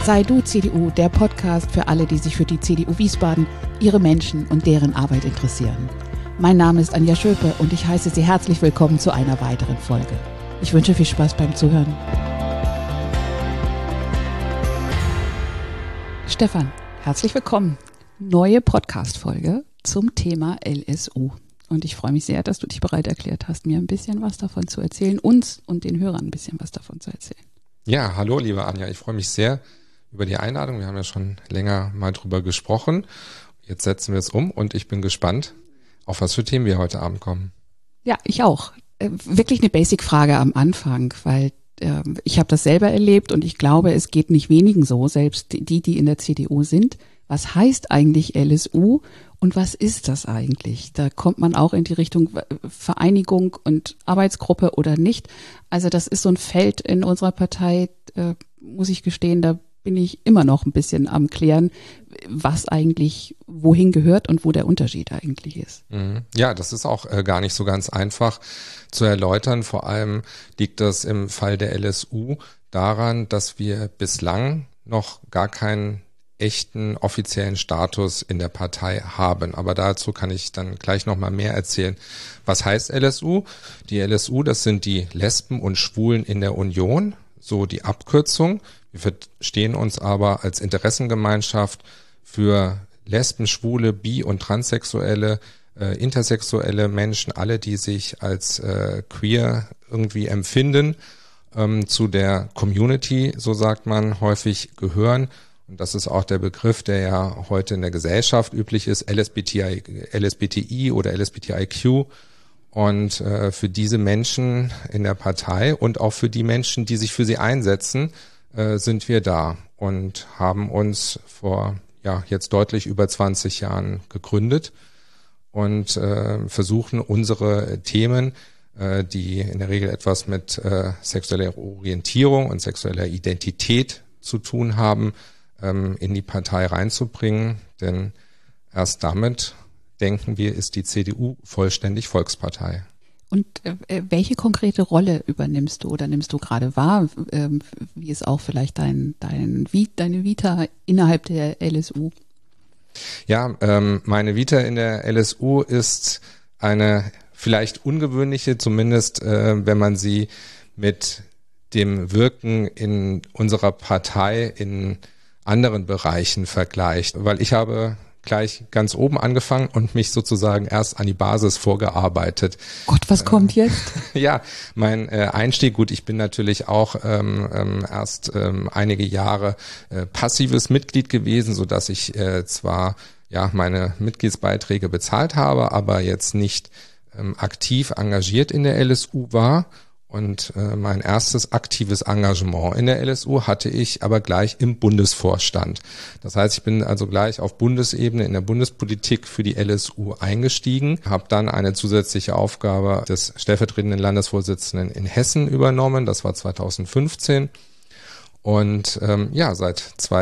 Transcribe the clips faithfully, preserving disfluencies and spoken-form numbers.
Sei du C D U, der Podcast für alle, die sich für die C D U Wiesbaden, ihre Menschen und deren Arbeit interessieren. Mein Name ist Anja Schöpe und ich heiße Sie herzlich willkommen zu einer weiteren Folge. Ich wünsche viel Spaß beim Zuhören. Stefan, herzlich willkommen. Neue Podcast-Folge zum Thema L S U. Und ich freue mich sehr, dass du dich bereit erklärt hast, mir ein bisschen was davon zu erzählen, uns und den Hörern ein bisschen was davon zu erzählen. Ja, hallo liebe Anja, ich freue mich sehr über die Einladung. Wir haben ja schon länger mal drüber gesprochen. Jetzt setzen wir es um und ich bin gespannt, auf was für Themen wir heute Abend kommen. Ja, ich auch. Äh, wirklich eine Basic-Frage am Anfang, weil äh, ich habe das selber erlebt und ich glaube, es geht nicht wenigen so, selbst die, die in der C D U sind. Was heißt eigentlich L S U und was ist das eigentlich? Da kommt man auch in die Richtung Vereinigung und Arbeitsgruppe oder nicht. Also das ist so ein Feld in unserer Partei, äh, muss ich gestehen, da bin ich immer noch ein bisschen am Klären, was eigentlich wohin gehört und wo der Unterschied eigentlich ist. Ja, das ist auch äh, gar nicht so ganz einfach zu erläutern. Vor allem liegt das im Fall der L S U daran, dass wir bislang noch gar keinen echten offiziellen Status in der Partei haben. Aber dazu kann ich dann gleich nochmal mehr erzählen. Was heißt L S U? Die L S U, das sind die Lesben und Schwulen in der Union, so die Abkürzung. Wir verstehen uns aber als Interessengemeinschaft für Lesben, Schwule, Bi- und Transsexuelle, äh, intersexuelle Menschen, alle, die sich als äh, queer irgendwie empfinden, ähm, zu der Community, so sagt man, häufig gehören. Und das ist auch der Begriff, der ja heute in der Gesellschaft üblich ist, L S B T I, L S B T I oder L S B T I Q. Und äh, für diese Menschen in der Partei und auch für die Menschen, die sich für sie einsetzen, äh, sind wir da und haben uns vor ja jetzt deutlich über zwanzig Jahren gegründet und äh, versuchen unsere Themen, äh, die in der Regel etwas mit äh, sexueller Orientierung und sexueller Identität zu tun haben, ähm, in die Partei reinzubringen. Denn erst damit, denken wir, ist die C D U vollständig Volkspartei. Und äh, welche konkrete Rolle übernimmst du oder nimmst du gerade wahr? Ähm, wie ist auch vielleicht dein, dein, wie, deine Vita innerhalb der L S U? Ja, ähm, meine Vita in der L S U ist eine vielleicht ungewöhnliche, zumindest äh, wenn man sie mit dem Wirken in unserer Partei in anderen Bereichen vergleicht. Weil ich habe gleich ganz oben angefangen und mich sozusagen erst an die Basis vorgearbeitet. Gott, was äh, kommt jetzt? Ja, mein äh, Einstieg, gut, ich bin natürlich auch ähm, ähm, erst ähm, einige Jahre äh, passives Mitglied gewesen, so dass ich äh, zwar ja meine Mitgliedsbeiträge bezahlt habe, aber jetzt nicht ähm, aktiv engagiert in der L S U war. Und äh, mein erstes aktives Engagement in der L S U hatte ich aber gleich im Bundesvorstand. Das heißt, ich bin also gleich auf Bundesebene in der Bundespolitik für die L S U eingestiegen, habe dann eine zusätzliche Aufgabe des stellvertretenden Landesvorsitzenden in Hessen übernommen. Das war zweitausendfünfzehn. Und ähm, ja, seit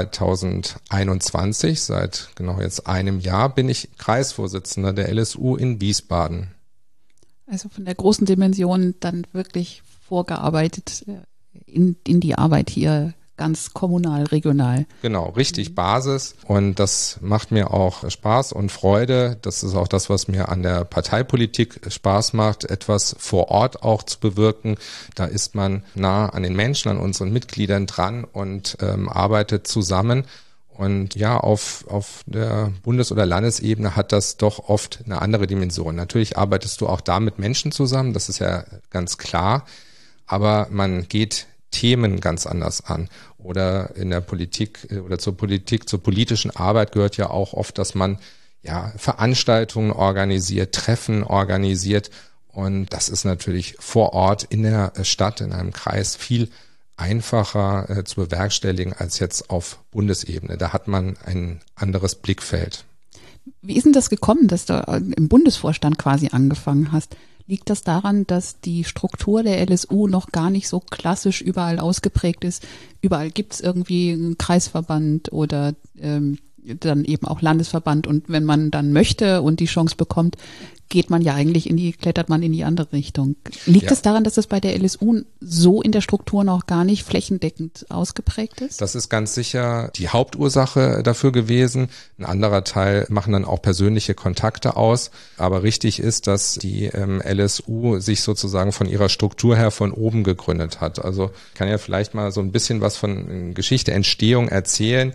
zweitausendeinundzwanzig, seit genau jetzt einem Jahr, bin ich Kreisvorsitzender der L S U in Wiesbaden. Also von der großen Dimension dann wirklich vorgearbeitet in, in die Arbeit hier ganz kommunal, regional. Genau, richtig Basis und das macht mir auch Spaß und Freude. Das ist auch das, was mir an der Parteipolitik Spaß macht, etwas vor Ort auch zu bewirken. Da ist man nah an den Menschen, an unseren Mitgliedern dran und ähm, arbeitet zusammen. Und ja, auf, auf der Bundes- oder Landesebene hat das doch oft eine andere Dimension. Natürlich arbeitest du auch da mit Menschen zusammen, das ist ja ganz klar, aber man geht Themen ganz anders an. Oder in der Politik oder zur Politik, zur politischen Arbeit gehört ja auch oft, dass man ja Veranstaltungen organisiert, Treffen organisiert. Und das ist natürlich vor Ort in der Stadt, in einem Kreis viel einfacher äh, zu bewerkstelligen als jetzt auf Bundesebene. Da hat man ein anderes Blickfeld. Wie ist denn das gekommen, dass du im Bundesvorstand quasi angefangen hast? Liegt das daran, dass die Struktur der L S U noch gar nicht so klassisch überall ausgeprägt ist? Überall gibt es irgendwie einen Kreisverband oder ähm, dann eben auch Landesverband. Und wenn man dann möchte und die Chance bekommt, geht man ja eigentlich in die, klettert man in die andere Richtung. Liegt ja. es daran, dass das bei der L S U so in der Struktur noch gar nicht flächendeckend ausgeprägt ist? Das ist ganz sicher die Hauptursache dafür gewesen. Ein anderer Teil machen dann auch persönliche Kontakte aus. Aber richtig ist, dass die ähm, L S U sich sozusagen von ihrer Struktur her von oben gegründet hat. Also ich kann ja vielleicht mal so ein bisschen was von Geschichte, Entstehung erzählen.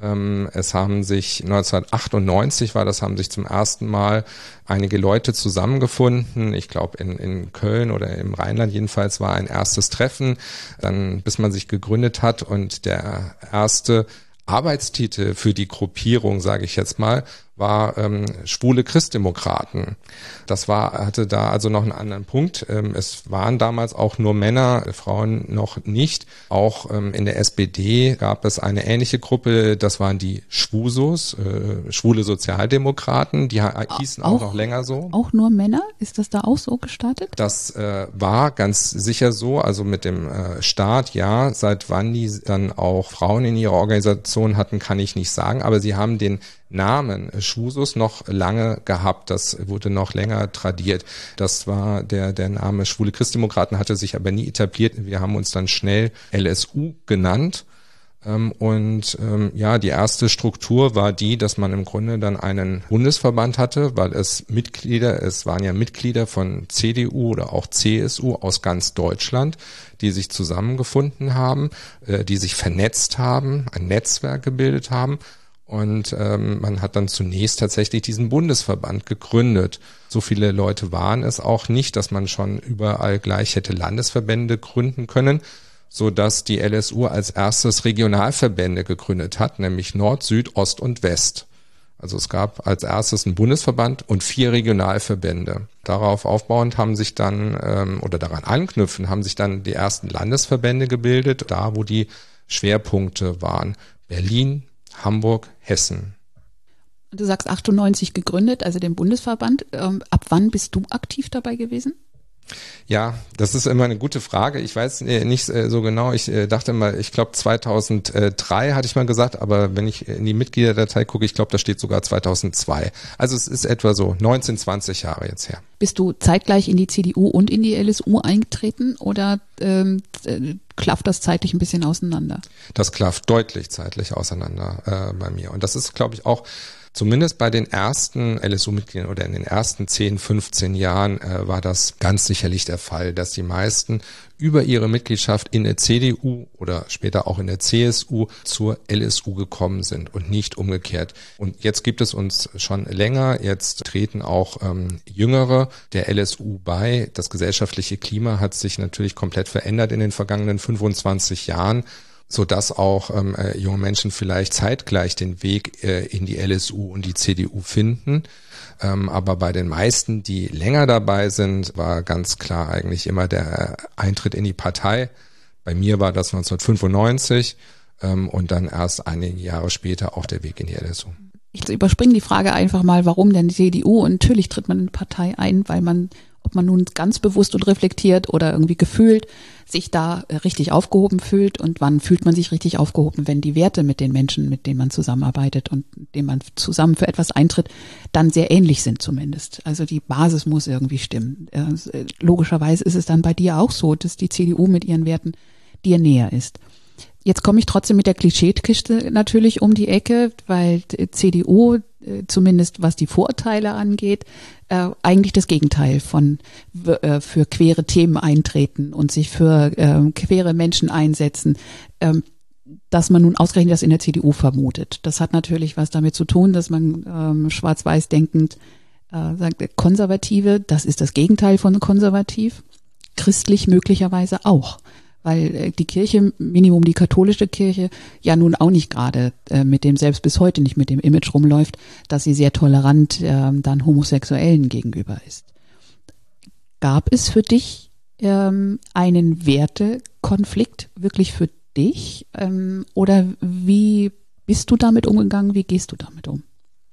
Es haben sich neunzehnhundertachtundneunzig war das, haben sich zum ersten Mal einige Leute zusammengefunden. Ich glaube in, in Köln oder im Rheinland jedenfalls war ein erstes Treffen, dann bis man sich gegründet hat. Und der erste Arbeitstitel für die Gruppierung, sage ich jetzt mal, war ähm, schwule Christdemokraten. Das war hatte da also noch einen anderen Punkt. Ähm, es waren damals auch nur Männer, Frauen noch nicht. Auch ähm, in der S P D gab es eine ähnliche Gruppe, das waren die Schwusos, äh, schwule Sozialdemokraten, die hießen auch, auch noch länger so. Auch nur Männer? Ist das da auch so gestartet? Das äh, war ganz sicher so, also mit dem äh, Staat, ja. Seit wann die dann auch Frauen in ihrer Organisation hatten, kann ich nicht sagen, aber sie haben den Namen Schwusos noch lange gehabt, das wurde noch länger tradiert. Das war der der Name Schwule Christdemokraten, hatte sich aber nie etabliert. Wir haben uns dann schnell L S U genannt. Und ähm, ja, die erste Struktur war die, dass man im Grunde dann einen Bundesverband hatte, weil es Mitglieder, es waren ja Mitglieder von C D U oder auch C S U aus ganz Deutschland, die sich zusammengefunden haben, äh, die sich vernetzt haben, ein Netzwerk gebildet haben. Und ähm, man hat dann zunächst tatsächlich diesen Bundesverband gegründet. So viele Leute waren es auch nicht, dass man schon überall gleich hätte Landesverbände gründen können, so dass die L S U als erstes Regionalverbände gegründet hat, nämlich Nord, Süd, Ost und West. Also es gab als erstes einen Bundesverband und vier Regionalverbände. Darauf aufbauend haben sich dann, ähm, oder daran anknüpfen, haben sich dann die ersten Landesverbände gebildet, da wo die Schwerpunkte waren. Berlin, Hamburg, Hessen. Du sagst achtundneunzig gegründet, also den Bundesverband. Ähm, ab wann bist du aktiv dabei gewesen? Ja, das ist immer eine gute Frage. Ich weiß nicht so genau. Ich dachte mal, ich glaube zweitausenddrei hatte ich mal gesagt, aber wenn ich in die Mitgliederdatei gucke, ich glaube, da steht sogar zweitausendzwei. Also es ist etwa so neunzehn, zwanzig Jahre jetzt her. Bist du zeitgleich in die C D U und in die L S U eingetreten oder ähm, klafft das zeitlich ein bisschen auseinander? Das klafft deutlich zeitlich auseinander äh, bei mir. Und das ist, glaube ich, auch zumindest bei den ersten L S U-Mitgliedern oder in den ersten zehn, fünfzehn Jahren äh, war das ganz sicherlich der Fall, dass die meisten über ihre Mitgliedschaft in der C D U oder später auch in der C S U zur L S U gekommen sind und nicht umgekehrt. Und jetzt gibt es uns schon länger, jetzt treten auch ähm, Jüngere der L S U bei. Das gesellschaftliche Klima hat sich natürlich komplett verändert in den vergangenen fünfundzwanzig Jahren. So dass auch ähm, äh, junge Menschen vielleicht zeitgleich den Weg äh, in die L S U und die C D U finden. Ähm, aber bei den meisten, die länger dabei sind, war ganz klar eigentlich immer der Eintritt in die Partei. Bei mir war das neunzehnhundertfünfundneunzig ähm, und dann erst einige Jahre später auch der Weg in die L S U. Ich überspringe die Frage einfach mal, warum denn die C D U? Und natürlich tritt man in die Partei ein, weil man, ob man nun ganz bewusst und reflektiert oder irgendwie gefühlt sich da richtig aufgehoben fühlt. Und wann fühlt man sich richtig aufgehoben, wenn die Werte mit den Menschen, mit denen man zusammenarbeitet und mit denen man zusammen für etwas eintritt, dann sehr ähnlich sind zumindest. Also die Basis muss irgendwie stimmen. Logischerweise ist es dann bei dir auch so, dass die C D U mit ihren Werten dir näher ist. Jetzt komme ich trotzdem mit der Klischeekiste natürlich um die Ecke, weil C D U, zumindest was die Vorurteile angeht, äh, eigentlich das Gegenteil von äh, für queere Themen eintreten und sich für äh, queere Menschen einsetzen, äh, dass man nun ausgerechnet das in der C D U vermutet. Das hat natürlich was damit zu tun, dass man ähm, schwarz-weiß denkend äh, sagt, Konservative, das ist das Gegenteil von konservativ, christlich möglicherweise auch. Weil die Kirche, Minimum die katholische Kirche, ja nun auch nicht gerade äh, mit dem, selbst bis heute nicht mit dem Image rumläuft, dass sie sehr tolerant äh, dann Homosexuellen gegenüber ist. Gab es für dich ähm, einen Wertekonflikt wirklich für dich? Ähm, oder wie bist du damit umgegangen? Wie gehst du damit um?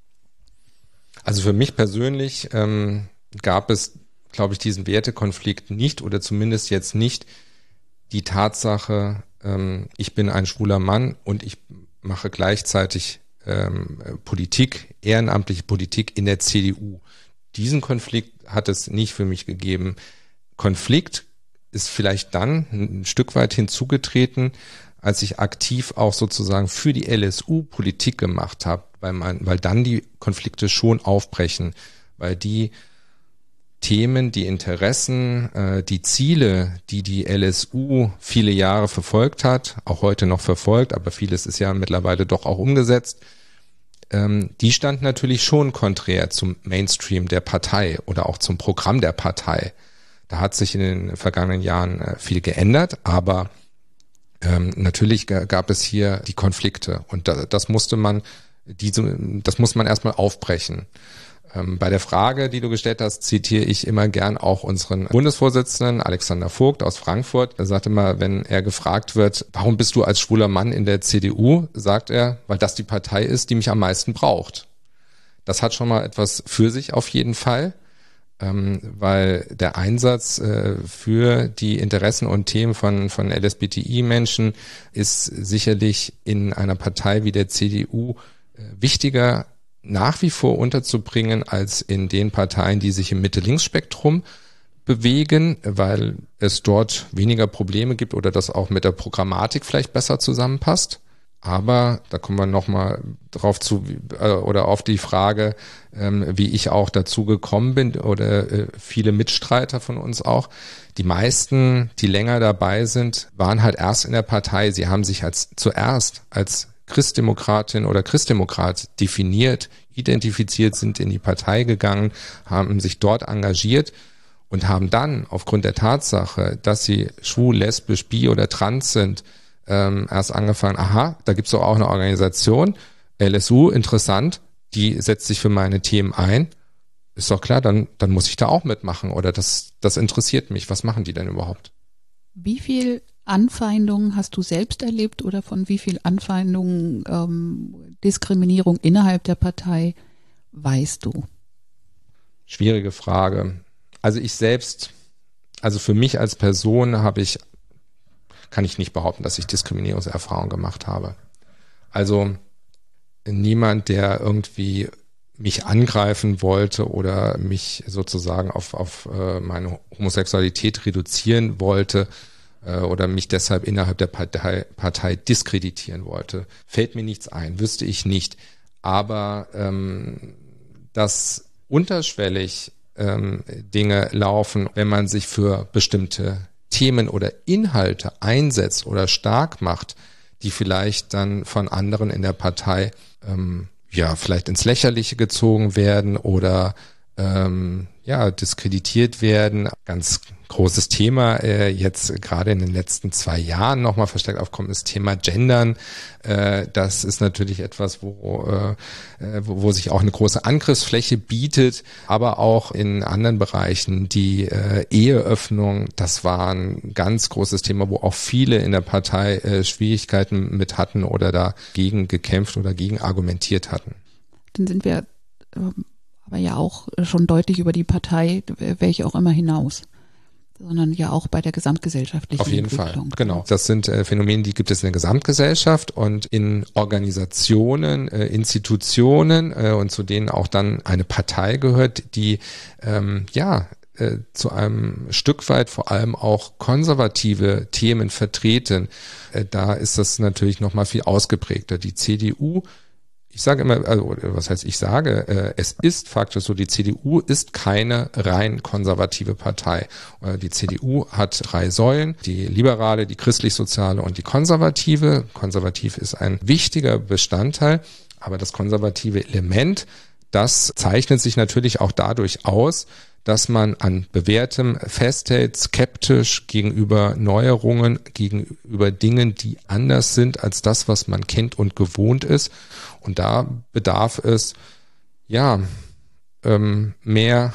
Also für mich persönlich ähm, gab es, glaube ich, diesen Wertekonflikt nicht oder zumindest jetzt nicht die Tatsache, ähm, ich bin ein schwuler Mann und ich mache gleichzeitig ähm, Politik, ehrenamtliche Politik in der C D U. Diesen Konflikt hat es nicht für mich gegeben. Konflikt ist vielleicht dann ein Stück weit hinzugetreten, als ich aktiv auch sozusagen für die L S U Politik gemacht habe, weil man, weil dann die Konflikte schon aufbrechen, weil die Themen, die Interessen, äh, die Ziele, die die L S U viele Jahre verfolgt hat, auch heute noch verfolgt, aber vieles ist ja mittlerweile doch auch umgesetzt, ähm, die stand natürlich schon konträr zum Mainstream der Partei oder auch zum Programm der Partei. Da hat sich in den vergangenen Jahren äh, viel geändert, aber ähm, natürlich g- gab es hier die Konflikte und da, das musste man, diese, das muss man erstmal aufbrechen. Bei der Frage, die du gestellt hast, zitiere ich immer gern auch unseren Bundesvorsitzenden Alexander Vogt aus Frankfurt. Er sagt immer, wenn er gefragt wird, warum bist du als schwuler Mann in der C D U, sagt er, weil das die Partei ist, die mich am meisten braucht. Das hat schon mal etwas für sich auf jeden Fall, weil der Einsatz für die Interessen und Themen von, von L S B T I-Menschen ist sicherlich in einer Partei wie der C D U wichtiger nach wie vor unterzubringen als in den Parteien, die sich im Mitte-Links-Spektrum bewegen, weil es dort weniger Probleme gibt oder das auch mit der Programmatik vielleicht besser zusammenpasst. Aber da kommen wir nochmal drauf zu oder auf die Frage, wie ich auch dazu gekommen bin oder viele Mitstreiter von uns auch. Die meisten, die länger dabei sind, waren halt erst in der Partei. Sie haben sich als zuerst als Christdemokratin oder Christdemokrat definiert, identifiziert, sind in die Partei gegangen, haben sich dort engagiert und haben dann aufgrund der Tatsache, dass sie schwul, lesbisch, bi oder trans sind, ähm, erst angefangen, aha, da gibt's doch auch eine Organisation, L S U, interessant, die setzt sich für meine Themen ein. Ist doch klar, dann, dann muss ich da auch mitmachen oder das, das interessiert mich. Was machen die denn überhaupt? Wie viel Anfeindungen hast du selbst erlebt oder von wie viel Anfeindungen, ähm, Diskriminierung innerhalb der Partei weißt du? Schwierige Frage. Also ich selbst, also für mich als Person habe ich, kann ich nicht behaupten, dass ich Diskriminierungserfahrung gemacht habe. Also niemand, der irgendwie mich angreifen wollte oder mich sozusagen auf, auf äh, meine Homosexualität reduzieren wollte, oder mich deshalb innerhalb der Partei, Partei diskreditieren wollte. Fällt mir nichts ein, wüsste ich nicht. Aber ähm, dass unterschwellig ähm, Dinge laufen, wenn man sich für bestimmte Themen oder Inhalte einsetzt oder stark macht, die vielleicht dann von anderen in der Partei ähm, ja vielleicht ins Lächerliche gezogen werden oder ähm, ja diskreditiert werden. Ganz großes Thema, äh, jetzt gerade in den letzten zwei Jahren nochmal verstärkt aufkommen, ist Thema Gendern. Äh, das ist natürlich etwas, wo, äh, wo, wo sich auch eine große Angriffsfläche bietet, aber auch in anderen Bereichen. Die äh, Eheöffnung, das war ein ganz großes Thema, wo auch viele in der Partei äh, Schwierigkeiten mit hatten oder dagegen gekämpft oder gegen argumentiert hatten. Dann sind wir ähm, aber ja auch schon deutlich über die Partei, welche auch immer, hinaus, sondern ja auch bei der gesamtgesellschaftlichen Auf jeden Entwicklung. Fall, genau. Das sind äh, Phänomene, die gibt es in der Gesamtgesellschaft und in Organisationen, äh, Institutionen äh, und zu denen auch dann eine Partei gehört, die ähm, ja äh, zu einem Stück weit vor allem auch konservative Themen vertreten. Äh, da ist das natürlich noch mal viel ausgeprägter. Die C D U, ich sage immer, also was heißt ich sage, äh, es ist faktisch so, die C D U ist keine rein konservative Partei. Äh, die C D U hat drei Säulen, die liberale, die christlich-soziale und die konservative. Konservativ ist ein wichtiger Bestandteil, aber das konservative Element, das zeichnet sich natürlich auch dadurch aus, dass man an Bewährtem festhält, skeptisch gegenüber Neuerungen, gegenüber Dingen, die anders sind als das, was man kennt und gewohnt ist. Und da bedarf es, ja, ähm, mehr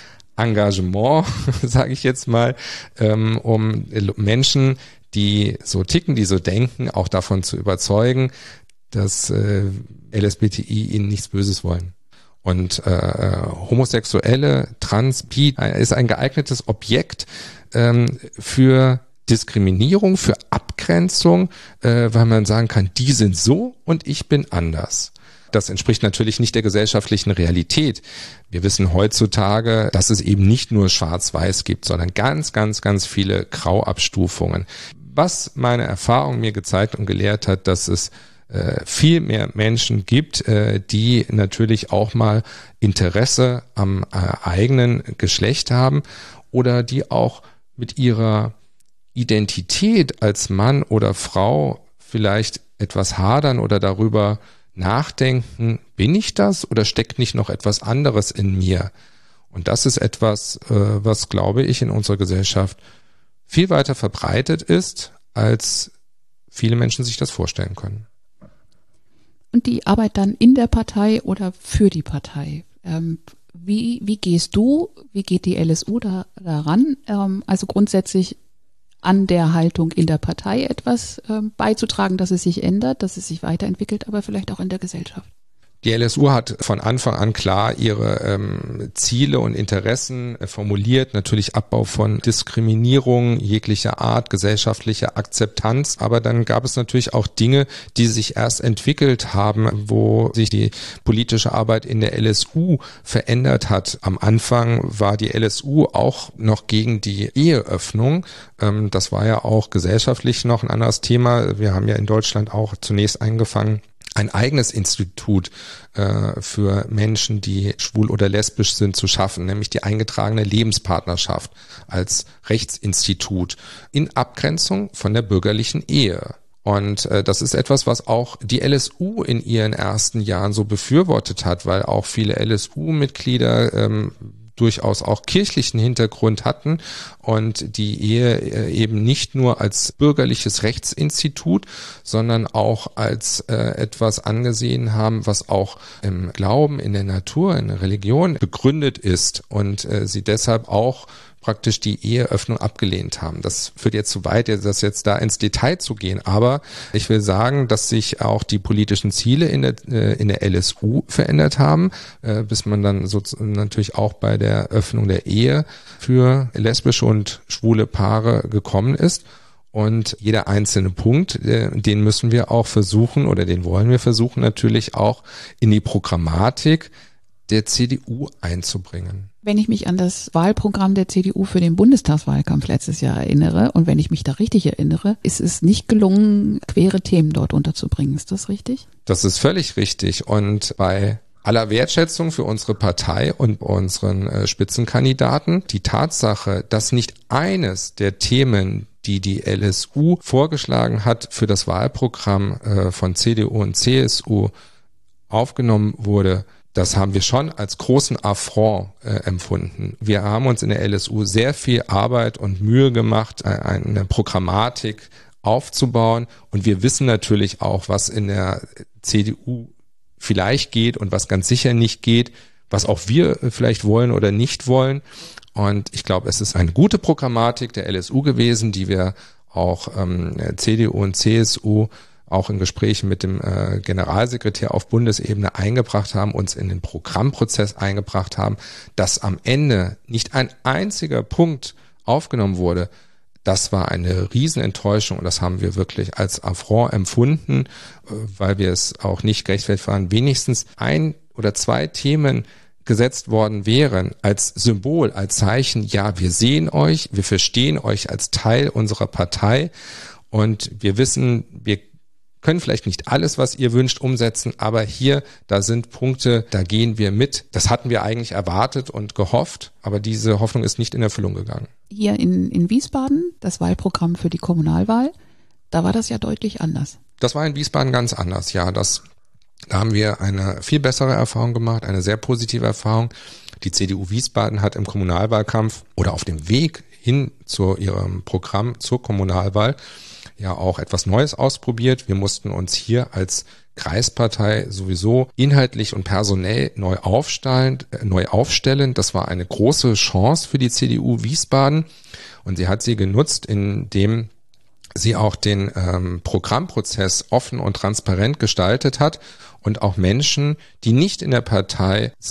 Engagement, sage ich jetzt mal, ähm, um Menschen, die so ticken, die so denken, auch davon zu überzeugen, dass äh, L S B T I ihnen nichts Böses wollen. Und äh, Homosexuelle, Trans, Bi ist ein geeignetes Objekt ähm, für Diskriminierung, für Abgrenzung, äh, weil man sagen kann, die sind so und ich bin anders. Das entspricht natürlich nicht der gesellschaftlichen Realität. Wir wissen heutzutage, dass es eben nicht nur Schwarz-Weiß gibt, sondern ganz, ganz, ganz viele Grauabstufungen. Was meine Erfahrung mir gezeigt und gelehrt hat, dass es äh, viel mehr Menschen gibt, äh, die natürlich auch mal Interesse am äh, eigenen Geschlecht haben oder die auch mit ihrer Identität als Mann oder Frau vielleicht etwas hadern oder darüber nachdenken, bin ich das oder steckt nicht noch etwas anderes in mir? Und das ist etwas, äh, was, glaube ich, in unserer Gesellschaft viel weiter verbreitet ist, als viele Menschen sich das vorstellen können. Und die Arbeit dann in der Partei oder für die Partei. Ähm, wie, wie gehst du, wie geht die L S U da, daran? Ähm, also grundsätzlich an der Haltung in der Partei etwas ähm, beizutragen, dass es sich ändert, dass es sich weiterentwickelt, aber vielleicht auch in der Gesellschaft. Die L S U hat von Anfang an klar ihre ähm, Ziele und Interessen äh, formuliert. Natürlich Abbau von Diskriminierung jeglicher Art, gesellschaftliche Akzeptanz. Aber dann gab es natürlich auch Dinge, die sich erst entwickelt haben, wo sich die politische Arbeit in der L S U verändert hat. Am Anfang war die L S U auch noch gegen die Eheöffnung. Ähm, das war ja auch gesellschaftlich noch ein anderes Thema. Wir haben ja in Deutschland auch zunächst angefangen, ein eigenes Institut äh, für Menschen, die schwul oder lesbisch sind, zu schaffen, nämlich die eingetragene Lebenspartnerschaft als Rechtsinstitut in Abgrenzung von der bürgerlichen Ehe. Und äh, das ist etwas, was auch die L S U in ihren ersten Jahren so befürwortet hat, weil auch viele L S U-Mitglieder ähm, durchaus auch kirchlichen Hintergrund hatten und die Ehe eben nicht nur als bürgerliches Rechtsinstitut, sondern auch als äh, etwas angesehen haben, was auch im Glauben, in der Natur, in der Religion begründet ist und äh, sie deshalb auch praktisch die Eheöffnung abgelehnt haben. Das führt jetzt zu weit, das jetzt da ins Detail zu gehen. Aber ich will sagen, dass sich auch die politischen Ziele in der, in der L S U verändert haben, bis man dann so natürlich auch bei der Öffnung der Ehe für lesbische und schwule Paare gekommen ist. Und jeder einzelne Punkt, den müssen wir auch versuchen oder den wollen wir versuchen natürlich auch in die Programmatik der C D U einzubringen. Wenn ich mich an das Wahlprogramm der C D U für den Bundestagswahlkampf letztes Jahr erinnere und wenn ich mich da richtig erinnere, ist es nicht gelungen, queere Themen dort unterzubringen. Ist das richtig? Das ist völlig richtig. Und bei aller Wertschätzung für unsere Partei und unseren äh, Spitzenkandidaten, die Tatsache, dass nicht eines der Themen, die die L S U vorgeschlagen hat, für das Wahlprogramm äh, von C D U und C S U aufgenommen wurde, das haben wir schon als großen Affront äh, empfunden. Wir haben uns in der L S U sehr viel Arbeit und Mühe gemacht, äh, eine Programmatik aufzubauen. Und wir wissen natürlich auch, was in der C D U vielleicht geht und was ganz sicher nicht geht, was auch wir vielleicht wollen oder nicht wollen. Und ich glaube, es ist eine gute Programmatik der L S U gewesen, die wir auch ähm, C D U und C S U auch in Gesprächen mit dem äh, Generalsekretär auf Bundesebene eingebracht haben, uns in den Programmprozess eingebracht haben, dass am Ende nicht ein einziger Punkt aufgenommen wurde. Das war eine Riesenenttäuschung und das haben wir wirklich als Affront empfunden, äh, weil wir es auch nicht gerechtfertigt waren, wenigstens ein oder zwei Themen gesetzt worden wären als Symbol, als Zeichen, ja, wir sehen euch, wir verstehen euch als Teil unserer Partei und wir wissen, wir können vielleicht nicht alles, was ihr wünscht, umsetzen, aber hier, da sind Punkte, da gehen wir mit. Das hatten wir eigentlich erwartet und gehofft, aber diese Hoffnung ist nicht in Erfüllung gegangen. Hier in, in Wiesbaden, das Wahlprogramm für die Kommunalwahl, da war das ja deutlich anders. Das war in Wiesbaden ganz anders, ja. Das, da haben wir eine viel bessere Erfahrung gemacht, eine sehr positive Erfahrung. Die C D U Wiesbaden hat im Kommunalwahlkampf oder auf dem Weg hin zu ihrem Programm zur Kommunalwahl ja auch etwas Neues ausprobiert. Wir mussten uns hier als Kreispartei sowieso inhaltlich und personell neu aufstellen, äh, neu aufstellen. Das war eine große Chance für die C D U Wiesbaden und sie hat sie genutzt, indem sie auch den ähm, Programmprozess offen und transparent gestaltet hat und auch Menschen, die nicht in der Partei sind,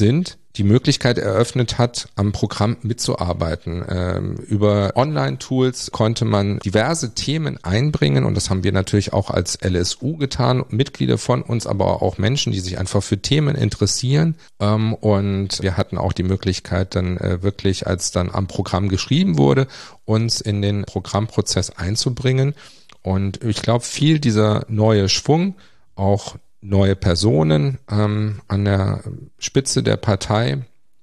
die Möglichkeit eröffnet hat, am Programm mitzuarbeiten. Ähm, über Online-Tools konnte man diverse Themen einbringen und das haben wir natürlich auch als L S U getan, Mitglieder von uns, aber auch Menschen, die sich einfach für Themen interessieren. Ähm, und wir hatten auch die Möglichkeit dann äh, wirklich, als dann am Programm geschrieben wurde, uns in den Programmprozess einzubringen. Und ich glaube, viel dieser neue Schwung, auch neue Personen ähm, an der Spitze der Partei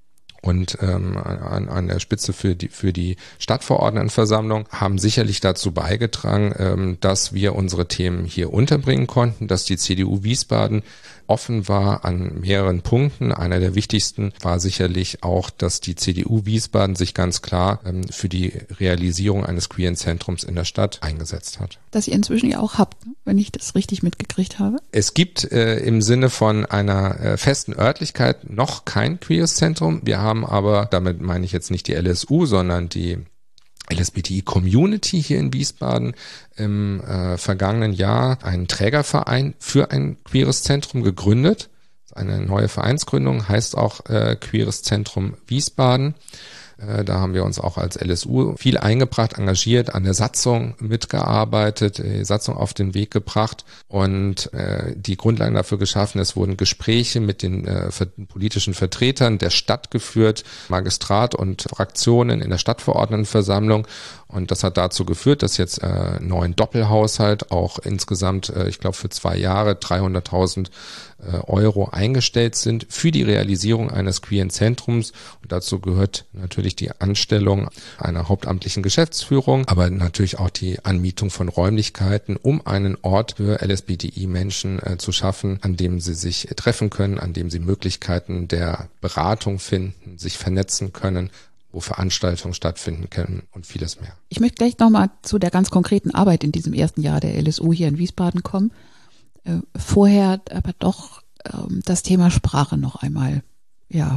und ähm, an, an der Spitze für die für die Stadtverordnetenversammlung haben sicherlich dazu beigetragen, ähm, dass wir unsere Themen hier unterbringen konnten, dass die C D U Wiesbaden offen war an mehreren Punkten. Einer der wichtigsten war sicherlich auch, dass die C D U Wiesbaden sich ganz klar ähm, für die Realisierung eines queeren Zentrums in der Stadt eingesetzt hat. Das ihr inzwischen ja auch habt, wenn ich das richtig mitgekriegt habe. Es gibt äh, im Sinne von einer äh, festen Örtlichkeit noch kein queeres Zentrum. Wir haben aber, damit meine ich jetzt nicht die L S U, sondern die L S B T I-Community hier in Wiesbaden im äh, vergangenen Jahr einen Trägerverein für ein queeres Zentrum gegründet. Eine neue Vereinsgründung heißt auch äh, Queeres Zentrum Wiesbaden. Äh, da haben wir uns auch als L S U viel eingebracht, engagiert, an der Satzung mitgearbeitet, die Satzung auf den Weg gebracht und äh, die Grundlagen dafür geschaffen. Es wurden Gespräche mit den äh, politischen Vertretern der Stadt geführt, Magistrat und Fraktionen in der Stadtverordnetenversammlung. Und das hat dazu geführt, dass jetzt äh, neuen Doppelhaushalt auch insgesamt, äh, ich glaube für zwei Jahre dreihunderttausend äh, Euro eingestellt sind für die Realisierung eines queeren Zentrums. Und dazu gehört natürlich die Anstellung einer hauptamtlichen Geschäftsführung, aber natürlich auch die Anmietung von Räumlichkeiten, um einen Ort für L S B T I-Menschen äh, zu schaffen, an dem sie sich treffen können, an dem sie Möglichkeiten der Beratung finden, sich vernetzen können, wo Veranstaltungen stattfinden können und vieles mehr. Ich möchte gleich nochmal zu der ganz konkreten Arbeit in diesem ersten Jahr der L S U hier in Wiesbaden kommen. Äh, vorher aber doch ähm, das Thema Sprache noch einmal ja,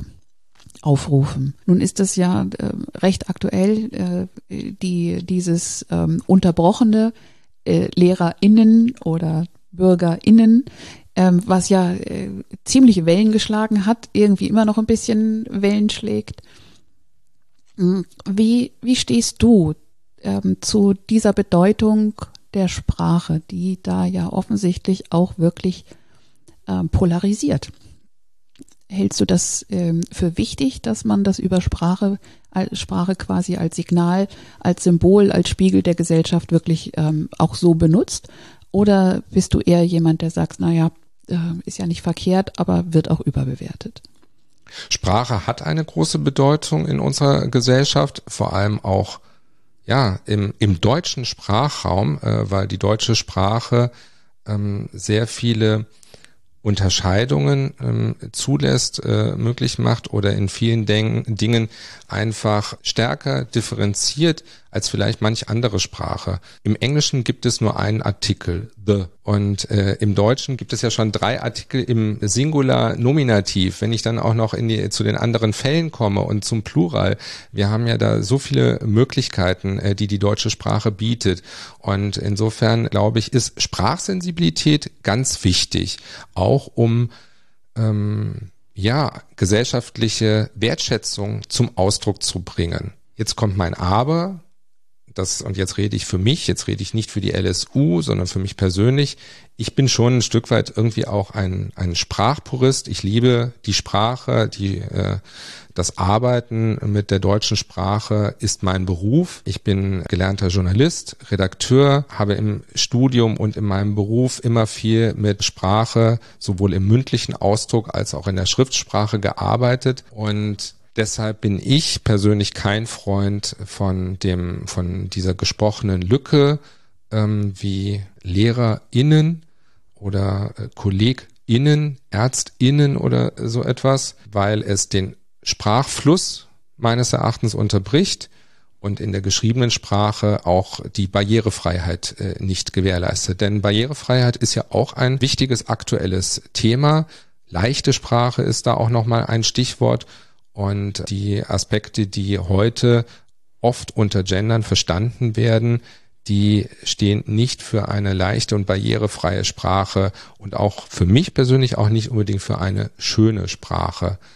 aufrufen. Nun ist es ja äh, recht aktuell, äh, die dieses ähm, unterbrochene äh, LehrerInnen oder BürgerInnen, ähm, was ja äh, ziemliche Wellen geschlagen hat, irgendwie immer noch ein bisschen Wellen schlägt. Wie, wie stehst du ähm, zu dieser Bedeutung der Sprache, die da ja offensichtlich auch wirklich ähm, polarisiert? Hältst du das ähm, für wichtig, dass man das über Sprache, als Sprache quasi als Signal, als Symbol, als Spiegel der Gesellschaft wirklich ähm, auch so benutzt? Oder bist du eher jemand, der sagt, naja, äh, ist ja nicht verkehrt, aber wird auch überbewertet? Sprache hat eine große Bedeutung in unserer Gesellschaft, vor allem auch ja im, im deutschen Sprachraum, äh, weil die deutsche Sprache ähm, sehr viele Unterscheidungen ähm, zulässt, äh, möglich macht oder in vielen Den- Dingen einfach stärker differenziert als vielleicht manch andere Sprache. Im Englischen gibt es nur einen Artikel, the, und äh, im Deutschen gibt es ja schon drei Artikel im Singular Nominativ. Wenn ich dann auch noch in die, zu den anderen Fällen komme und zum Plural, wir haben ja da so viele Möglichkeiten, äh, die die deutsche Sprache bietet. Und insofern, glaube ich, ist Sprachsensibilität ganz wichtig, auch um ähm, ja gesellschaftliche Wertschätzung zum Ausdruck zu bringen. Jetzt kommt mein Aber. Das, und jetzt rede ich für mich, jetzt rede ich nicht für die L S U, sondern für mich persönlich. Ich bin schon ein Stück weit irgendwie auch ein, ein Sprachpurist. Ich liebe die Sprache, die, äh, das Arbeiten mit der deutschen Sprache ist mein Beruf. Ich bin gelernter Journalist, Redakteur, habe im Studium und in meinem Beruf immer viel mit Sprache, sowohl im mündlichen Ausdruck als auch in der Schriftsprache gearbeitet und deshalb bin ich persönlich kein Freund von dem, von dieser gesprochenen Lücke, ähm, wie LehrerInnen oder äh, KollegInnen, ÄrztInnen oder so etwas, weil es den Sprachfluss meines Erachtens unterbricht und in der geschriebenen Sprache auch die Barrierefreiheit äh, nicht gewährleistet. Denn Barrierefreiheit ist ja auch ein wichtiges aktuelles Thema. Leichte Sprache ist da auch nochmal ein Stichwort. Und die Aspekte, die heute oft unter Gendern verstanden werden, die stehen nicht für eine leichte und barrierefreie Sprache und auch für mich persönlich auch nicht unbedingt für eine schöne Sprache.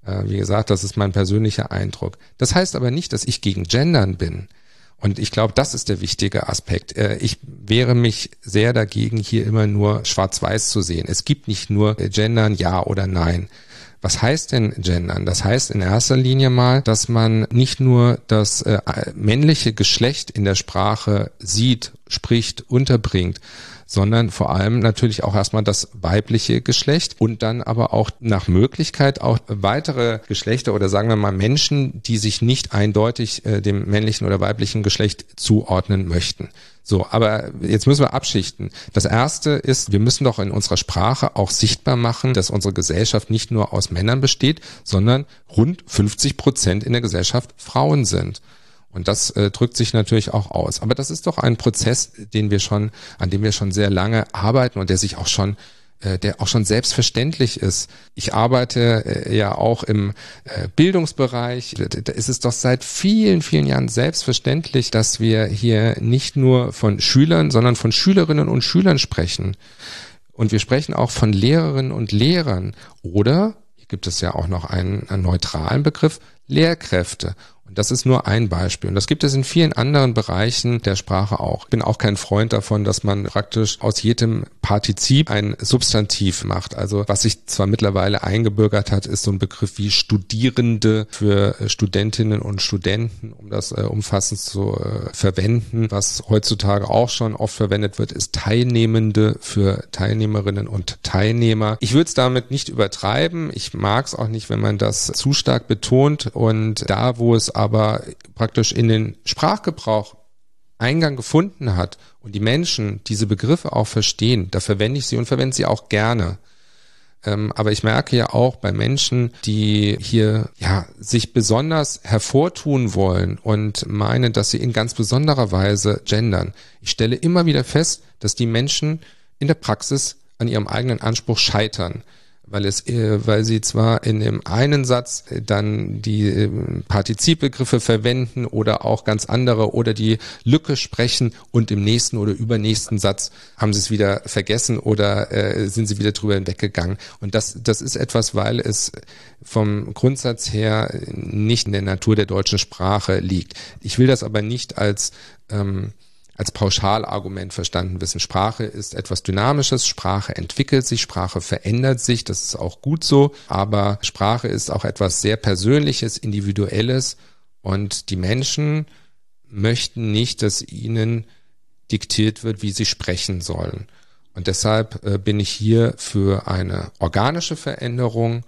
Äh, wie gesagt, das ist mein persönlicher Eindruck. Das heißt aber nicht, dass ich gegen Gendern bin. Und ich glaube, das ist der wichtige Aspekt. Äh, ich wehre mich sehr dagegen, hier immer nur schwarz-weiß zu sehen. Es gibt nicht nur Gendern, ja oder nein. Was heißt denn Gendern? Das heißt in erster Linie mal, dass man nicht nur das äh, männliche Geschlecht in der Sprache sieht, spricht, unterbringt, sondern vor allem natürlich auch erstmal das weibliche Geschlecht und dann aber auch nach Möglichkeit auch weitere Geschlechter oder sagen wir mal Menschen, die sich nicht eindeutig äh, dem männlichen oder weiblichen Geschlecht zuordnen möchten. So, aber jetzt müssen wir abschichten. Das erste ist, wir müssen doch in unserer Sprache auch sichtbar machen, dass unsere Gesellschaft nicht nur aus Männern besteht, sondern rund fünfzig Prozent in der Gesellschaft Frauen sind. Und das äh, drückt sich natürlich auch aus. Aber das ist doch ein Prozess, den wir schon, an dem wir schon sehr lange arbeiten und der sich auch schon, äh, der auch schon selbstverständlich ist. Ich arbeite äh, ja auch im äh, Bildungsbereich. Da ist es doch seit vielen, vielen Jahren selbstverständlich, dass wir hier nicht nur von Schülern, sondern von Schülerinnen und Schülern sprechen. Und wir sprechen auch von Lehrerinnen und Lehrern. Oder, hier gibt es ja auch noch einen, einen neutralen Begriff, Lehrkräfte. Und das ist nur ein Beispiel. Und das gibt es in vielen anderen Bereichen der Sprache auch. Ich bin auch kein Freund davon, dass man praktisch aus jedem Partizip ein Substantiv macht. Also was sich zwar mittlerweile eingebürgert hat, ist so ein Begriff wie Studierende für Studentinnen und Studenten, um das äh, umfassend zu äh, verwenden. Was heutzutage auch schon oft verwendet wird, ist Teilnehmende für Teilnehmerinnen und Teilnehmer. Ich würde es damit nicht übertreiben. Ich mag es auch nicht, wenn man das zu stark betont. Und da, wo es aber praktisch in den Sprachgebrauch Eingang gefunden hat und die Menschen diese Begriffe auch verstehen, da verwende ich sie und verwende sie auch gerne. Ähm, aber ich merke ja auch bei Menschen, die hier ja sich besonders hervortun wollen und meinen, dass sie in ganz besonderer Weise gendern. Ich stelle immer wieder fest, dass die Menschen in der Praxis an ihrem eigenen Anspruch scheitern. Weil es, weil sie zwar in dem einen Satz dann die Partizipbegriffe verwenden oder auch ganz andere oder die Lücke sprechen und im nächsten oder übernächsten Satz haben sie es wieder vergessen oder äh, sind sie wieder drüber hinweggegangen. Und das, das ist etwas, weil es vom Grundsatz her nicht in der Natur der deutschen Sprache liegt. Ich will das aber nicht als ähm, als Pauschalargument verstanden wissen. Sprache ist etwas Dynamisches, Sprache entwickelt sich, Sprache verändert sich, das ist auch gut so, aber Sprache ist auch etwas sehr Persönliches, Individuelles und die Menschen möchten nicht, dass ihnen diktiert wird, wie sie sprechen sollen. Und deshalb äh, bin ich hier für eine organische Veränderung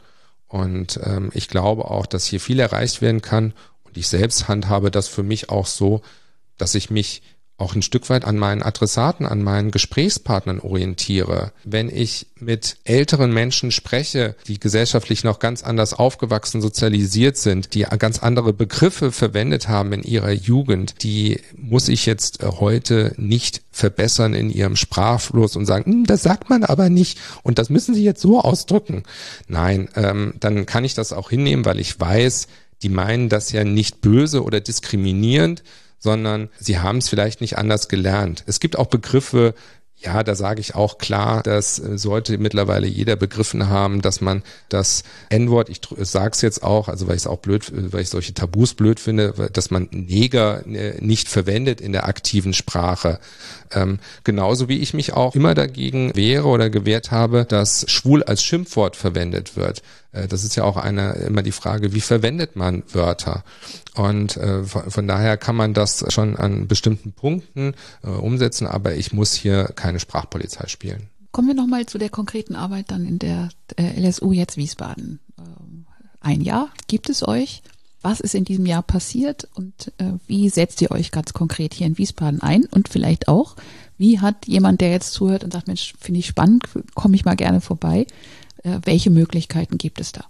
und ähm, ich glaube auch, dass hier viel erreicht werden kann und ich selbst handhabe das für mich auch so, dass ich mich auch ein Stück weit an meinen Adressaten, an meinen Gesprächspartnern orientiere. Wenn ich mit älteren Menschen spreche, die gesellschaftlich noch ganz anders aufgewachsen, sozialisiert sind, die ganz andere Begriffe verwendet haben in ihrer Jugend, die muss ich jetzt heute nicht verbessern in ihrem Sprachfluss und sagen, hm, das sagt man aber nicht und das müssen Sie jetzt so ausdrücken. Nein, ähm, dann kann ich das auch hinnehmen, weil ich weiß, die meinen das ja nicht böse oder diskriminierend, sondern sie haben es vielleicht nicht anders gelernt. Es gibt auch Begriffe, ja, da sage ich auch klar, das sollte mittlerweile jeder begriffen haben, dass man das En-Wort, ich sage es jetzt auch, also weil ich es auch blöd, weil ich solche Tabus blöd finde, dass man Neger nicht verwendet in der aktiven Sprache. Ähm, genauso wie ich mich auch immer dagegen wehre oder gewehrt habe, dass schwul als Schimpfwort verwendet wird. Äh, das ist ja auch eine immer die Frage, wie verwendet man Wörter? Und äh, von, von daher kann man das schon an bestimmten Punkten äh, umsetzen, aber ich muss hier keine Sprachpolizei spielen. Kommen wir nochmal zu der konkreten Arbeit dann in der äh, L S U jetzt Wiesbaden. Ähm, ein Jahr gibt es euch. Was ist in diesem Jahr passiert und äh, wie setzt ihr euch ganz konkret hier in Wiesbaden ein? Und vielleicht auch, wie hat jemand, der jetzt zuhört und sagt, Mensch, finde ich spannend, komme ich mal gerne vorbei. Äh, welche Möglichkeiten gibt es da?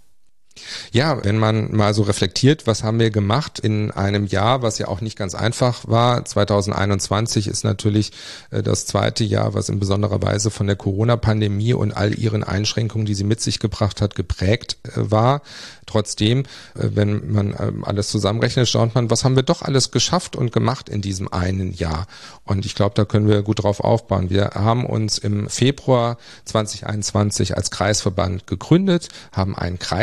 Ja, wenn man mal so reflektiert, was haben wir gemacht in einem Jahr, was ja auch nicht ganz einfach war. zwanzig einundzwanzig ist natürlich äh, das zweite Jahr, was in besonderer Weise von der Corona-Pandemie und all ihren Einschränkungen, die sie mit sich gebracht hat, geprägt äh, war. Trotzdem, äh, wenn man äh, alles zusammenrechnet, schaut man, was haben wir doch alles geschafft und gemacht in diesem einen Jahr. Und ich glaube, da können wir gut drauf aufbauen. Wir haben uns im Februar zwanzig einundzwanzig als Kreisverband gegründet, haben einen Kreisvorstand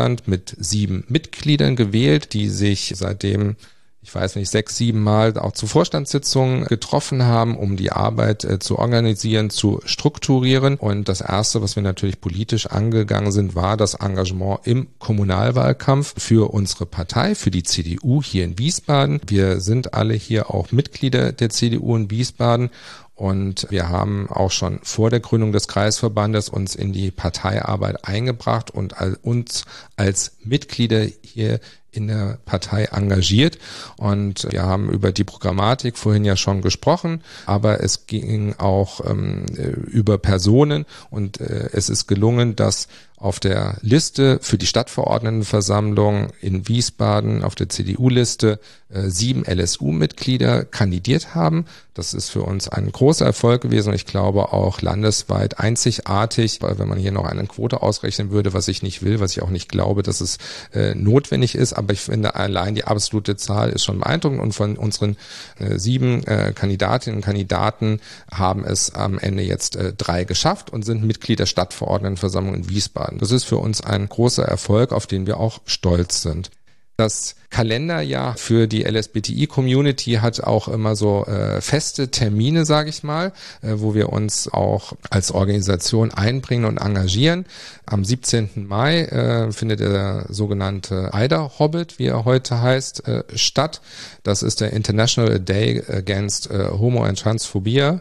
Vorstand mit sieben Mitgliedern gewählt, die sich seitdem ich weiß nicht, sechs, sieben Mal auch zu Vorstandssitzungen getroffen haben, um die Arbeit äh, zu organisieren, zu strukturieren. Und das Erste, was wir natürlich politisch angegangen sind, war das Engagement im Kommunalwahlkampf für unsere Partei, für die C D U hier in Wiesbaden. Wir sind alle hier auch Mitglieder der C D U in Wiesbaden. Und wir haben auch schon vor der Gründung des Kreisverbandes uns in die Parteiarbeit eingebracht und uns als Mitglieder hier in der Partei engagiert. Und wir haben über die Programmatik vorhin ja schon gesprochen, aber es ging auch ähm, über Personen und äh, es ist gelungen, dass auf der Liste für die Stadtverordnetenversammlung in Wiesbaden, auf der C D U-Liste, äh, sieben L S U-Mitglieder kandidiert haben. Das ist für uns ein großer Erfolg gewesen und ich glaube auch landesweit einzigartig, weil wenn man hier noch eine Quote ausrechnen würde, was ich nicht will, was ich auch nicht glaube, dass es äh, notwendig ist, aber ich finde allein die absolute Zahl ist schon beeindruckend und von unseren äh, sieben äh, Kandidatinnen und Kandidaten haben es am Ende jetzt äh, drei geschafft und sind Mitglied der Stadtverordnetenversammlung in Wiesbaden. Das ist für uns ein großer Erfolg, auf den wir auch stolz sind. Das Kalenderjahr für die L S B T I-Community hat auch immer so äh, feste Termine, sage ich mal, äh, wo wir uns auch als Organisation einbringen und engagieren. Am siebzehnten Mai äh, findet der sogenannte Eider-Hobbit, wie er heute heißt, äh, statt. Das ist der International Day Against äh, Homo and Transphobia.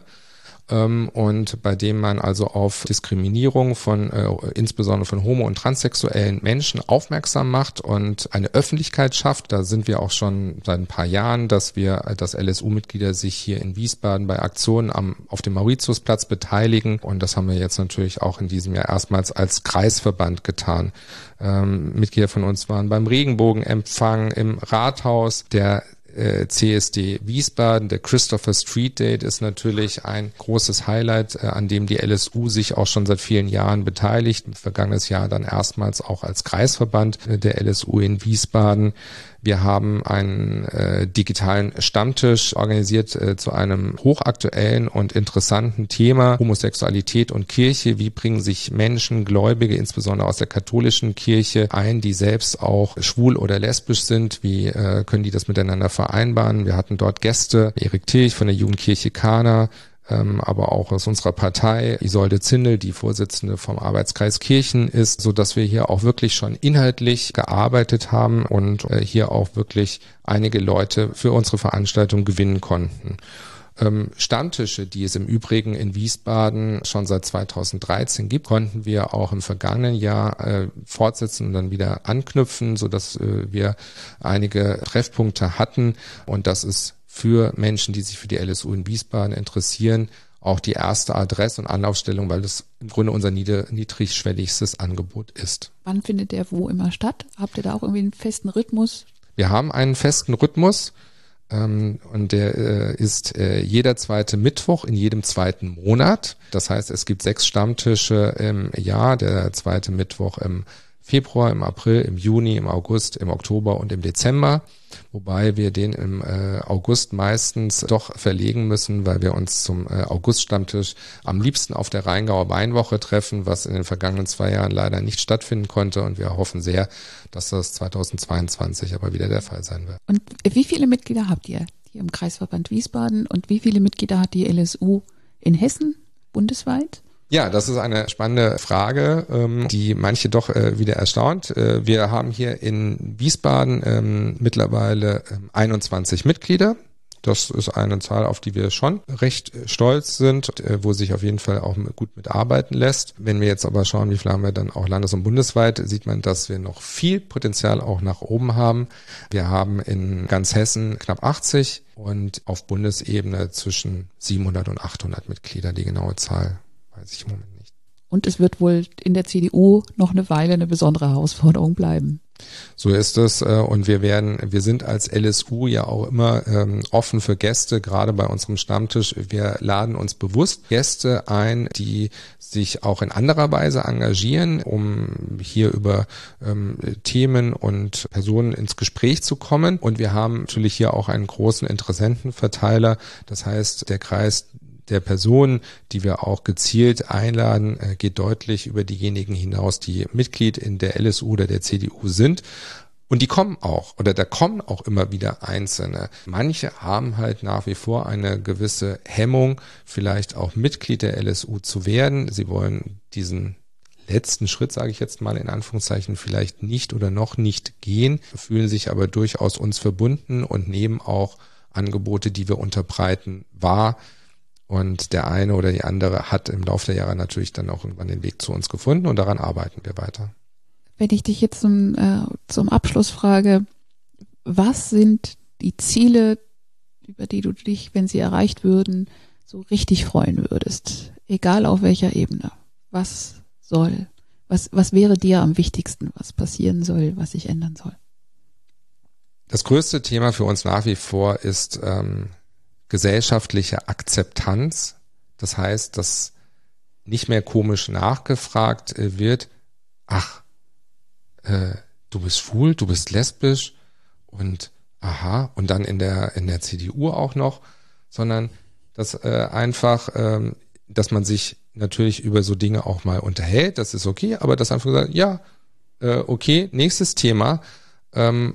Und bei dem man also auf Diskriminierung von äh, insbesondere von homo- und transsexuellen Menschen aufmerksam macht und eine Öffentlichkeit schafft. Da sind wir auch schon seit ein paar Jahren, dass wir, dass L S U-Mitglieder sich hier in Wiesbaden bei Aktionen am auf dem Mauritiusplatz beteiligen. Und das haben wir jetzt natürlich auch in diesem Jahr erstmals als Kreisverband getan. Ähm, Mitglieder von uns waren beim Regenbogenempfang im Rathaus. Der C S D Wiesbaden, der Christopher Street Date ist natürlich ein großes Highlight, an dem die L S U sich auch schon seit vielen Jahren beteiligt. Vergangenes Jahr dann erstmals auch als Kreisverband der L S U in Wiesbaden. Wir haben einen äh, digitalen Stammtisch organisiert äh, zu einem hochaktuellen und interessanten Thema Homosexualität und Kirche. Wie bringen sich Menschen, Gläubige, insbesondere aus der katholischen Kirche ein, die selbst auch schwul oder lesbisch sind? Wie äh, können die das miteinander vereinbaren? Wir hatten dort Gäste, Erik Tilch von der Jugendkirche Kana, aber auch aus unserer Partei, Isolde Zindel, die Vorsitzende vom Arbeitskreis Kirchen ist, so dass wir hier auch wirklich schon inhaltlich gearbeitet haben und hier auch wirklich einige Leute für unsere Veranstaltung gewinnen konnten. Stammtische, die es im Übrigen in Wiesbaden schon seit zweitausenddreizehn gibt, konnten wir auch im vergangenen Jahr äh, fortsetzen und dann wieder anknüpfen, so dass äh, wir einige Treffpunkte hatten und das ist für Menschen, die sich für die L S U in Wiesbaden interessieren, auch die erste Adresse und Anlaufstellung, weil das im Grunde unser niedrigschwelligstes Angebot ist. Wann findet der wo immer statt? Habt ihr da auch irgendwie einen festen Rhythmus? Wir haben einen festen Rhythmus ähm, und der äh, ist äh, jeder zweite Mittwoch in jedem zweiten Monat. Das heißt, es gibt sechs Stammtische im Jahr, der zweite Mittwoch im Februar, im April, im Juni, im August, im Oktober und im Dezember. Wobei wir den im äh, August meistens doch verlegen müssen, weil wir uns zum äh, August-Stammtisch am liebsten auf der Rheingauer Weinwoche treffen, was in den vergangenen zwei Jahren leider nicht stattfinden konnte. Und wir hoffen sehr, dass das zweitausendzweiundzwanzig aber wieder der Fall sein wird. Und wie viele Mitglieder habt ihr hier im Kreisverband Wiesbaden und wie viele Mitglieder hat die L S U in Hessen bundesweit? Ja, das ist eine spannende Frage, ähm, die manche doch äh, wieder erstaunt. Äh, wir haben hier in Wiesbaden ähm, mittlerweile ähm, einundzwanzig Mitglieder. Das ist eine Zahl, auf die wir schon recht stolz sind, äh, wo sich auf jeden Fall auch gut mitarbeiten lässt. Wenn wir jetzt aber schauen, wie viel haben wir dann auch landes- und bundesweit, sieht man, dass wir noch viel Potenzial auch nach oben haben. Wir haben in ganz Hessen knapp achtzig und auf Bundesebene zwischen siebenhundert und achthundert Mitglieder, die genaue Zahl weiß ich im Moment nicht. Und es wird wohl in der C D U noch eine Weile eine besondere Herausforderung bleiben. So ist es und wir werden, wir sind als L S U ja auch immer ähm, offen für Gäste, gerade bei unserem Stammtisch. Wir laden uns bewusst Gäste ein, die sich auch in anderer Weise engagieren, um hier über ähm, Themen und Personen ins Gespräch zu kommen. Und wir haben natürlich hier auch einen großen Interessentenverteiler. Das heißt, der Kreis der Personen, die wir auch gezielt einladen, geht deutlich über diejenigen hinaus, die Mitglied in der L S U oder der C D U sind. Und die kommen auch, oder da kommen auch immer wieder Einzelne. Manche haben halt nach wie vor eine gewisse Hemmung, vielleicht auch Mitglied der L S U zu werden. Sie wollen diesen letzten Schritt, sage ich jetzt mal in Anführungszeichen, vielleicht nicht oder noch nicht gehen, fühlen sich aber durchaus uns verbunden und nehmen auch Angebote, die wir unterbreiten, wahr. Und der eine oder die andere hat im Laufe der Jahre natürlich dann auch irgendwann den Weg zu uns gefunden und daran arbeiten wir weiter. Wenn ich dich jetzt zum, äh, zum Abschluss frage, was sind die Ziele, über die du dich, wenn sie erreicht würden, so richtig freuen würdest? Egal auf welcher Ebene. Was soll, was, was wäre dir am wichtigsten, was passieren soll, was sich ändern soll? Das größte Thema für uns nach wie vor ist ähm, gesellschaftliche Akzeptanz. Das heißt, dass nicht mehr komisch nachgefragt äh, wird, ach, äh, du bist schwul, du bist lesbisch und aha, und dann in der in der C D U auch noch, sondern dass äh, einfach, ähm, dass man sich natürlich über so Dinge auch mal unterhält, das ist okay, aber dass einfach gesagt, ja, äh, okay, nächstes Thema, ähm,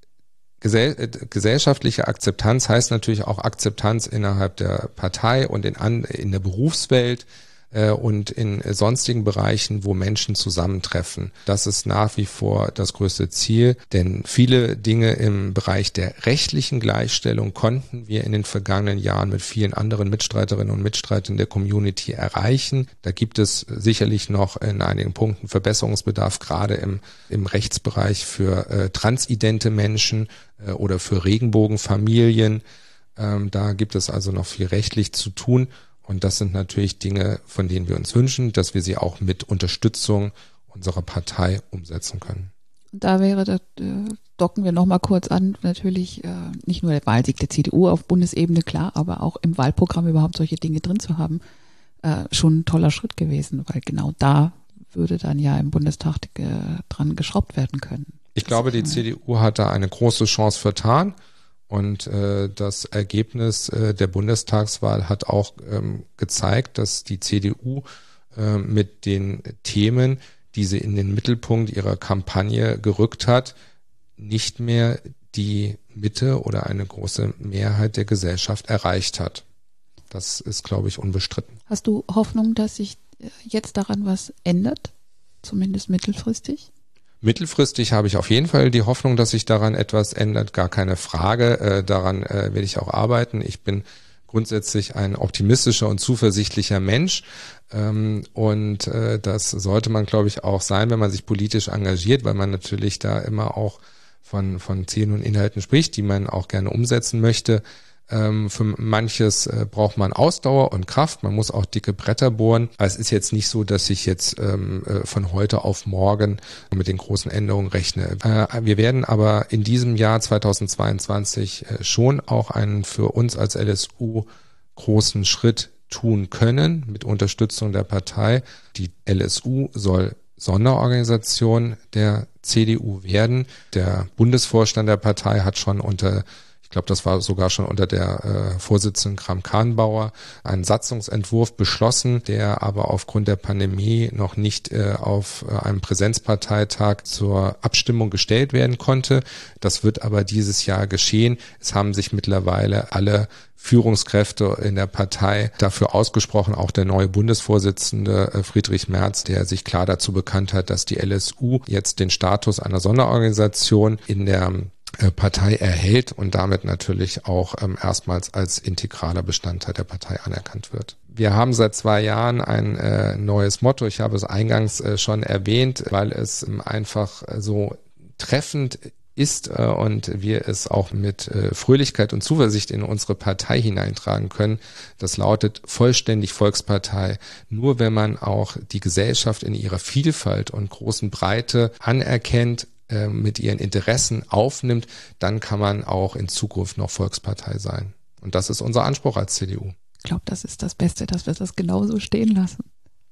gesell äh, gesellschaftliche Akzeptanz heißt natürlich auch Akzeptanz innerhalb der Partei und in, an, in der Berufswelt äh, und in äh, sonstigen Bereichen, wo Menschen zusammentreffen. Das ist nach wie vor das größte Ziel, denn viele Dinge im Bereich der rechtlichen Gleichstellung konnten wir in den vergangenen Jahren mit vielen anderen Mitstreiterinnen und Mitstreitern der Community erreichen. Da gibt es sicherlich noch in einigen Punkten Verbesserungsbedarf, gerade im, im Rechtsbereich für äh, transidente Menschen äh, oder für Regenbogenfamilien. Ähm, da gibt es also noch viel rechtlich zu tun. Und das sind natürlich Dinge, von denen wir uns wünschen, dass wir sie auch mit Unterstützung unserer Partei umsetzen können. Da wäre, das, äh, docken wir nochmal kurz an, natürlich äh, nicht nur der Wahlsieg der C D U auf Bundesebene, klar, aber auch im Wahlprogramm überhaupt solche Dinge drin zu haben, äh, schon ein toller Schritt gewesen, weil genau da würde dann ja im Bundestag äh, dran geschraubt werden können. Ich glaube, die C D U hat da eine große Chance vertan. Und äh, das Ergebnis äh, der Bundestagswahl hat auch ähm, gezeigt, dass die C D U äh, mit den Themen, die sie in den Mittelpunkt ihrer Kampagne gerückt hat, nicht mehr die Mitte oder eine große Mehrheit der Gesellschaft erreicht hat. Das ist, glaube ich, unbestritten. Hast du Hoffnung, dass sich jetzt daran was ändert, zumindest mittelfristig? Mittelfristig habe ich auf jeden Fall die Hoffnung, dass sich daran etwas ändert, gar keine Frage. Äh, daran äh, werde ich auch arbeiten. Ich bin grundsätzlich ein optimistischer und zuversichtlicher Mensch. Ähm, und äh, das sollte man, glaube ich, auch sein, wenn man sich politisch engagiert, weil man natürlich da immer auch von, von Zielen und Inhalten spricht, die man auch gerne umsetzen möchte. Ähm, für manches äh, braucht man Ausdauer und Kraft, man muss auch dicke Bretter bohren. Aber es ist jetzt nicht so, dass ich jetzt ähm, äh, von heute auf morgen mit den großen Änderungen rechne. Äh, wir werden aber in diesem Jahr zweitausendzweiundzwanzig äh, schon auch einen für uns als L S U großen Schritt tun können mit Unterstützung der Partei. Die L S U soll Sonderorganisation der C D U werden. Der Bundesvorstand der Partei hat schon unter Ich glaube, das war sogar schon unter der äh, Vorsitzenden Kramp-Karrenbauer einen Satzungsentwurf beschlossen, der aber aufgrund der Pandemie noch nicht äh, auf äh, einem Präsenzparteitag zur Abstimmung gestellt werden konnte. Das wird aber dieses Jahr geschehen. Es haben sich mittlerweile alle Führungskräfte in der Partei dafür ausgesprochen, auch der neue Bundesvorsitzende äh, Friedrich Merz, der sich klar dazu bekannt hat, dass die L S U jetzt den Status einer Sonderorganisation in der Partei erhält und damit natürlich auch ähm, erstmals als integraler Bestandteil der Partei anerkannt wird. Wir haben seit zwei Jahren ein äh, neues Motto. Ich habe es eingangs äh, schon erwähnt, weil es ähm, einfach so treffend ist äh, und wir es auch mit äh, Fröhlichkeit und Zuversicht in unsere Partei hineintragen können. Das lautet vollständig Volkspartei. Nur wenn man auch die Gesellschaft in ihrer Vielfalt und großen Breite anerkennt, mit ihren Interessen aufnimmt, dann kann man auch in Zukunft noch Volkspartei sein. Und das ist unser Anspruch als C D U. Ich glaube, das ist das Beste, dass wir das genauso stehen lassen.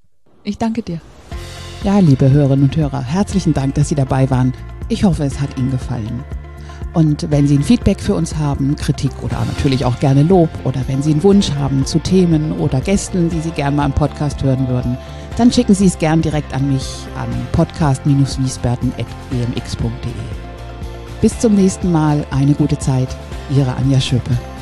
Ich danke dir. Ja, liebe Hörerinnen und Hörer, herzlichen Dank, dass Sie dabei waren. Ich hoffe, es hat Ihnen gefallen. Und wenn Sie ein Feedback für uns haben, Kritik oder natürlich auch gerne Lob, oder wenn Sie einen Wunsch haben zu Themen oder Gästen, die Sie gerne mal im Podcast hören würden, dann schicken Sie es gern direkt an mich an podcast Bindestrich wiesbaden at g m x punkt d e. Bis zum nächsten Mal, eine gute Zeit, Ihre Anja Schöpe.